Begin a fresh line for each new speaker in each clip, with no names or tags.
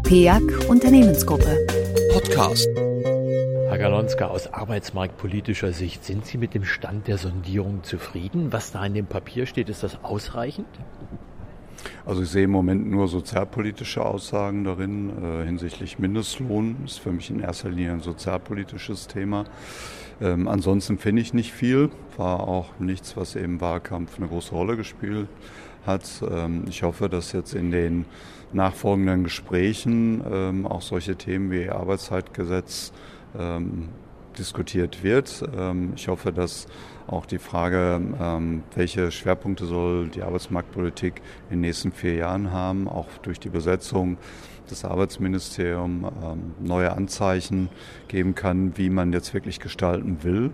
PEAG Unternehmensgruppe.
Podcast.
Herr Galonska, aus arbeitsmarktpolitischer Sicht, sind Sie mit dem Stand der Sondierung zufrieden? Was da in dem Papier steht, ist das ausreichend?
Also ich sehe im Moment nur sozialpolitische Aussagen darin hinsichtlich Mindestlohn. Ist für mich in erster Linie ein sozialpolitisches Thema. Ansonsten finde ich nicht viel. War auch nichts, was im Wahlkampf eine große Rolle gespielt hat. Ich hoffe, dass jetzt in den nachfolgenden Gesprächen auch solche Themen wie Arbeitszeitgesetz diskutiert wird. Ich hoffe, dass auch die Frage, welche Schwerpunkte soll die Arbeitsmarktpolitik in den nächsten 4 Jahren haben, auch durch die Besetzung des Arbeitsministeriums neue Anzeichen geben kann, wie man jetzt wirklich gestalten will.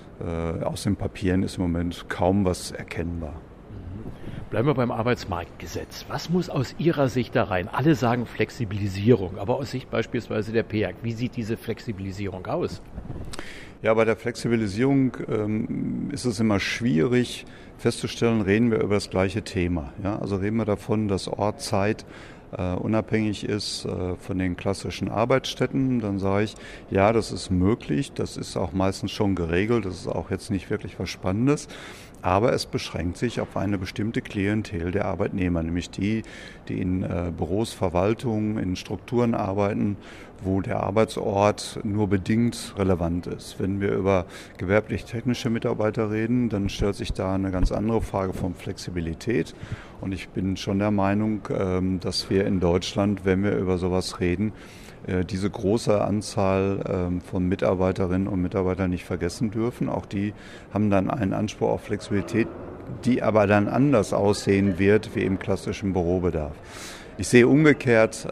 Aus den Papieren ist im Moment kaum was erkennbar.
Bleiben wir beim Arbeitsmarktgesetz. Was muss aus Ihrer Sicht da rein? Alle sagen Flexibilisierung, aber aus Sicht beispielsweise der PEAG, wie sieht diese Flexibilisierung aus?
Ja, bei der Flexibilisierung ist es immer schwierig festzustellen, reden wir über das gleiche Thema. Ja? Also reden wir davon, dass Ort, Zeit unabhängig ist von den klassischen Arbeitsstätten, dann sage ich, ja, das ist möglich, das ist auch meistens schon geregelt, das ist auch jetzt nicht wirklich was Spannendes, aber es beschränkt sich auf eine bestimmte Klientel der Arbeitnehmer, nämlich die in Büros, Verwaltungen, in Strukturen arbeiten, wo der Arbeitsort nur bedingt relevant ist. Wenn wir über gewerblich-technische Mitarbeiter reden, dann stellt sich da eine ganz andere Frage von Flexibilität. Und ich bin schon der Meinung, dass wir in Deutschland, wenn wir über sowas reden, diese große Anzahl von Mitarbeiterinnen und Mitarbeitern nicht vergessen dürfen. Auch die haben dann einen Anspruch auf Flexibilität, die aber dann anders aussehen wird wie im klassischen Bürobedarf. Ich sehe umgekehrt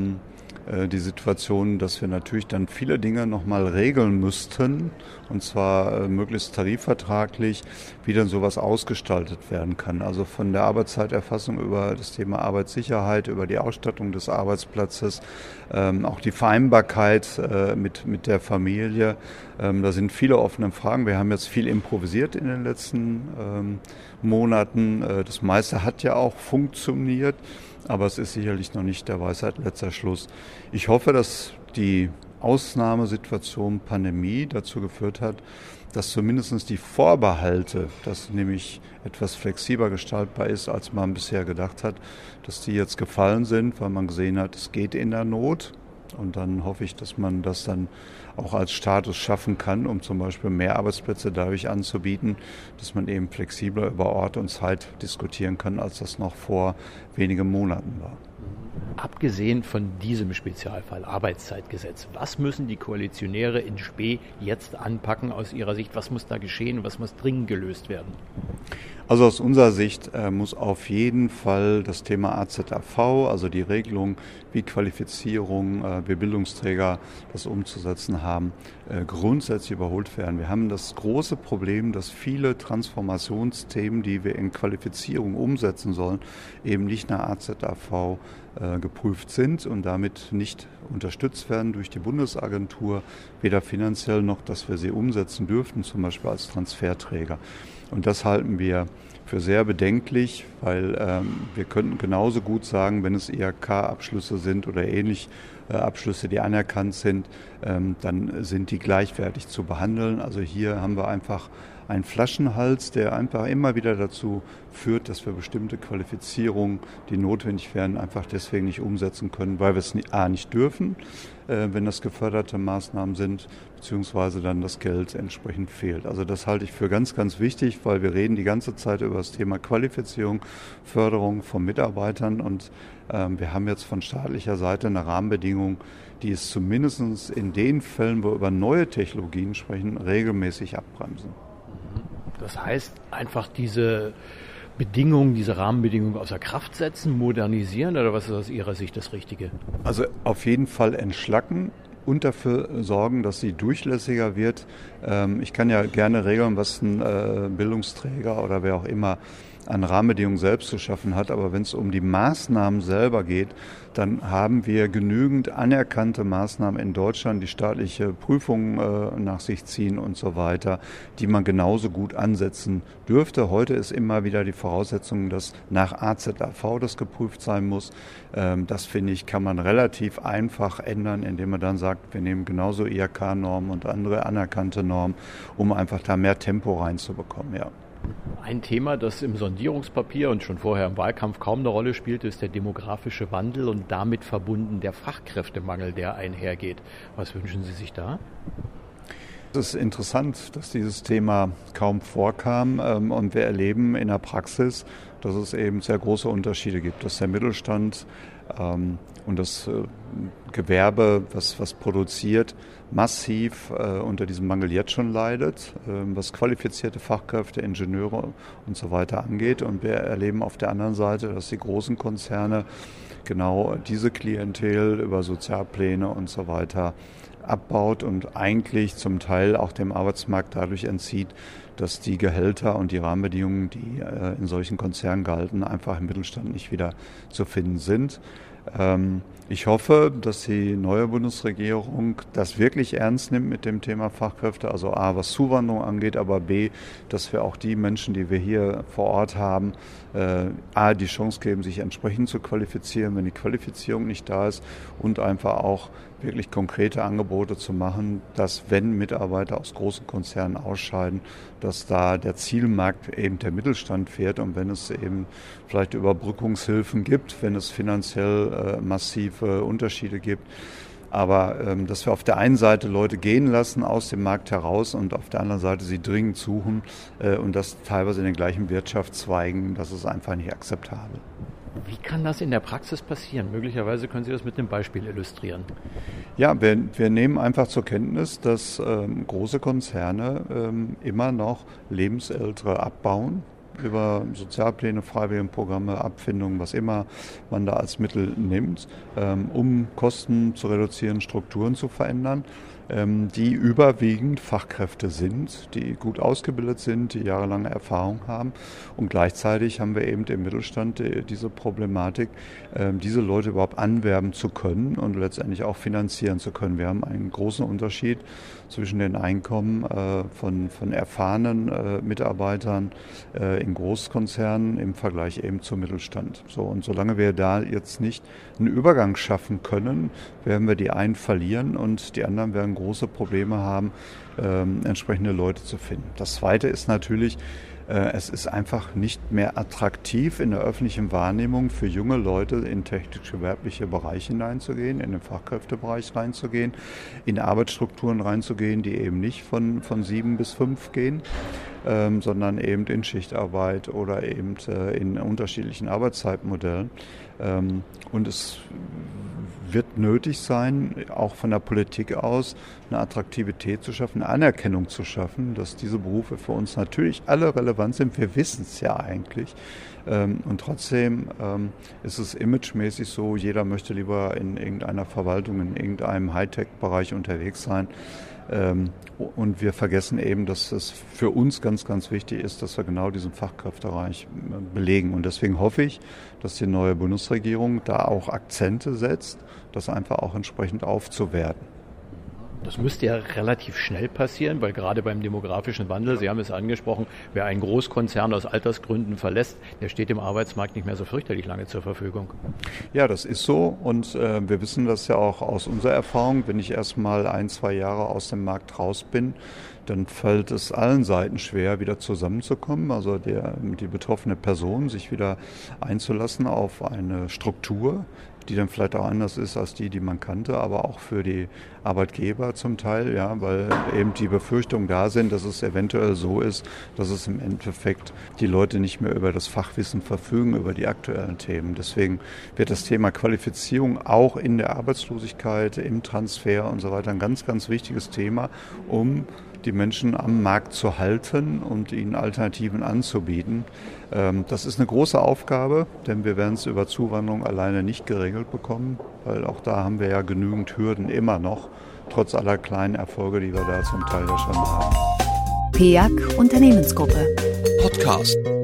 die Situation, dass wir natürlich dann viele Dinge nochmal regeln müssten, und zwar möglichst tarifvertraglich, wie dann sowas ausgestaltet werden kann. Also von der Arbeitszeiterfassung über das Thema Arbeitssicherheit, über die Ausstattung des Arbeitsplatzes, auch die Vereinbarkeit mit der Familie. Da sind viele offene Fragen. Wir haben jetzt viel improvisiert in den letzten Monaten. Das meiste hat ja auch funktioniert. Aber es ist sicherlich noch nicht der Weisheit letzter Schluss. Ich hoffe, dass die Ausnahmesituation Pandemie dazu geführt hat, dass zumindest die Vorbehalte, dass nämlich etwas flexibler gestaltbar ist, als man bisher gedacht hat, dass die jetzt gefallen sind, weil man gesehen hat, es geht in der Not. Und dann hoffe ich, dass man das dann auch als Status schaffen kann, um zum Beispiel mehr Arbeitsplätze dadurch anzubieten, dass man eben flexibler über Ort und Zeit diskutieren kann, als das noch vor wenigen Monaten war.
Abgesehen von diesem Spezialfall Arbeitszeitgesetz, was müssen die Koalitionäre in Spee jetzt anpacken aus Ihrer Sicht? Was muss da geschehen? Was muss dringend gelöst werden?
Also aus unserer Sicht muss auf jeden Fall das Thema AZAV, also die Regelung, wie Qualifizierung, wie Bildungsträger das umzusetzen haben, grundsätzlich überholt werden. Wir haben das große Problem, dass viele Transformationsthemen, die wir in Qualifizierung umsetzen sollen, eben nicht nach AZAV geprüft sind und damit nicht unterstützt werden durch die Bundesagentur, weder finanziell noch, dass wir sie umsetzen dürften, zum Beispiel als Transferträger. Und das halten wir für sehr bedenklich, weil wir könnten genauso gut sagen, wenn es IHK-Abschlüsse sind oder ähnlich Abschlüsse, die anerkannt sind, dann sind die gleichwertig zu behandeln. Also hier haben wir einfach einen Flaschenhals, der einfach immer wieder dazu führt, dass wir bestimmte Qualifizierungen, die notwendig wären, einfach deswegen nicht umsetzen können, weil wir es nicht dürfen, wenn das geförderte Maßnahmen sind, beziehungsweise dann das Geld entsprechend fehlt. Also das halte ich für ganz, ganz wichtig, weil wir reden die ganze Zeit über das Thema Qualifizierung, Förderung von Mitarbeitern und wir haben jetzt von staatlicher Seite eine Rahmenbedingung, die es zumindest in den Fällen, wo wir über neue Technologien sprechen, regelmäßig abbremsen.
Das heißt, einfach diese Bedingungen, diese Rahmenbedingungen außer Kraft setzen, modernisieren, oder was ist aus Ihrer Sicht das Richtige? Also
auf jeden Fall entschlacken und dafür sorgen, dass sie durchlässiger wird. Ich kann ja gerne regeln, was ein Bildungsträger oder wer auch immer an Rahmenbedingungen selbst zu schaffen hat. Aber wenn es um die Maßnahmen selber geht, dann haben wir genügend anerkannte Maßnahmen in Deutschland, die staatliche Prüfungen nach sich ziehen und so weiter, die man genauso gut ansetzen dürfte. Heute ist immer wieder die Voraussetzung, dass nach AZAV das geprüft sein muss. Das, finde ich, kann man relativ einfach ändern, indem man dann sagt, wir nehmen genauso IHK-Normen und andere anerkannte Normen, um einfach da mehr Tempo reinzubekommen. Ja.
Ein Thema, das im Sondierungspapier und schon vorher im Wahlkampf kaum eine Rolle spielte, ist der demografische Wandel und damit verbunden der Fachkräftemangel, der einhergeht. Was wünschen Sie sich da?
Es ist interessant, dass dieses Thema kaum vorkam und wir erleben in der Praxis, dass es eben sehr große Unterschiede gibt, dass der Mittelstand und das Gewerbe, was produziert, massiv unter diesem Mangel jetzt schon leidet, was qualifizierte Fachkräfte, Ingenieure und so weiter angeht. Und wir erleben auf der anderen Seite, dass die großen Konzerne genau diese Klientel über Sozialpläne und so weiter abbaut und eigentlich zum Teil auch dem Arbeitsmarkt dadurch entzieht, dass die Gehälter und die Rahmenbedingungen, die in solchen Konzernen galten, einfach im Mittelstand nicht wieder zu finden sind. Ich hoffe, dass die neue Bundesregierung das wirklich ernst nimmt mit dem Thema Fachkräfte, also A, was Zuwanderung angeht, aber B, dass wir auch die Menschen, die wir hier vor Ort haben, A, die Chance geben, sich entsprechend zu qualifizieren, wenn die Qualifizierung nicht da ist, und einfach auch wirklich konkrete Angebote zu machen, dass, wenn Mitarbeiter aus großen Konzernen ausscheiden, dass da der Zielmarkt eben der Mittelstand fährt, und wenn es eben vielleicht Überbrückungshilfen gibt, wenn es finanziell massive Unterschiede gibt, aber dass wir auf der einen Seite Leute gehen lassen aus dem Markt heraus und auf der anderen Seite sie dringend suchen und das teilweise in den gleichen Wirtschaftszweigen, das ist einfach nicht akzeptabel.
Wie kann das in der Praxis passieren? Möglicherweise können Sie das mit einem Beispiel illustrieren.
Ja, wir nehmen einfach zur Kenntnis, dass große Konzerne immer noch Lebensältere abbauen, über Sozialpläne, Freiwilligenprogramme, Abfindungen, was immer man da als Mittel nimmt, um Kosten zu reduzieren, Strukturen zu verändern, die überwiegend Fachkräfte sind, die gut ausgebildet sind, die jahrelange Erfahrung haben. Und gleichzeitig haben wir eben im Mittelstand diese Problematik, diese Leute überhaupt anwerben zu können und letztendlich auch finanzieren zu können. Wir haben einen großen Unterschied zwischen den Einkommen von erfahrenen Mitarbeitern in Großkonzernen im Vergleich eben zum Mittelstand. So, und solange wir da jetzt nicht einen Übergang schaffen können, werden wir die einen verlieren und die anderen werden große Probleme haben, entsprechende Leute zu finden. Das Zweite ist natürlich, es ist einfach nicht mehr attraktiv in der öffentlichen Wahrnehmung für junge Leute in technisch-gewerbliche Bereiche hineinzugehen, in den Fachkräftebereich reinzugehen, in Arbeitsstrukturen reinzugehen, die eben nicht von 7 bis 5 gehen, sondern eben in Schichtarbeit oder eben in unterschiedlichen Arbeitszeitmodellen. Und es wird nötig sein, auch von der Politik aus eine Attraktivität zu schaffen, eine Anerkennung zu schaffen, dass diese Berufe für uns natürlich alle relevant sind. Wir wissen es ja eigentlich. Und trotzdem ist es imagemäßig so, jeder möchte lieber in irgendeiner Verwaltung, in irgendeinem Hightech-Bereich unterwegs sein. Und wir vergessen eben, dass es für uns ganz, ganz wichtig ist, dass wir genau diesen Fachkräftebereich belegen. Und deswegen hoffe ich, dass die neue Bundesregierung da auch Akzente setzt, das einfach auch entsprechend aufzuwerten.
Das müsste ja relativ schnell passieren, weil gerade beim demografischen Wandel, Sie haben es angesprochen, wer einen Großkonzern aus Altersgründen verlässt, der steht dem Arbeitsmarkt nicht mehr so fürchterlich lange zur Verfügung.
Ja, das ist so, und wir wissen das ja auch aus unserer Erfahrung. Wenn ich erst mal 1-2 Jahre aus dem Markt raus bin, dann fällt es allen Seiten schwer, wieder zusammenzukommen, also die betroffene Person sich wieder einzulassen auf eine Struktur, die dann vielleicht auch anders ist als die man kannte, aber auch für die Arbeitgeber zum Teil, ja, weil eben die Befürchtungen da sind, dass es eventuell so ist, dass es im Endeffekt die Leute nicht mehr über das Fachwissen verfügen, über die aktuellen Themen. Deswegen wird das Thema Qualifizierung auch in der Arbeitslosigkeit, im Transfer und so weiter ein ganz, ganz wichtiges Thema, um die Menschen am Markt zu halten und ihnen Alternativen anzubieten. Das ist eine große Aufgabe, denn wir werden es über Zuwanderung alleine nicht geregelt bekommen, weil auch da haben wir ja genügend Hürden immer noch, trotz aller kleinen Erfolge, die wir da zum Teil ja schon haben.
PEAC Unternehmensgruppe
Podcast.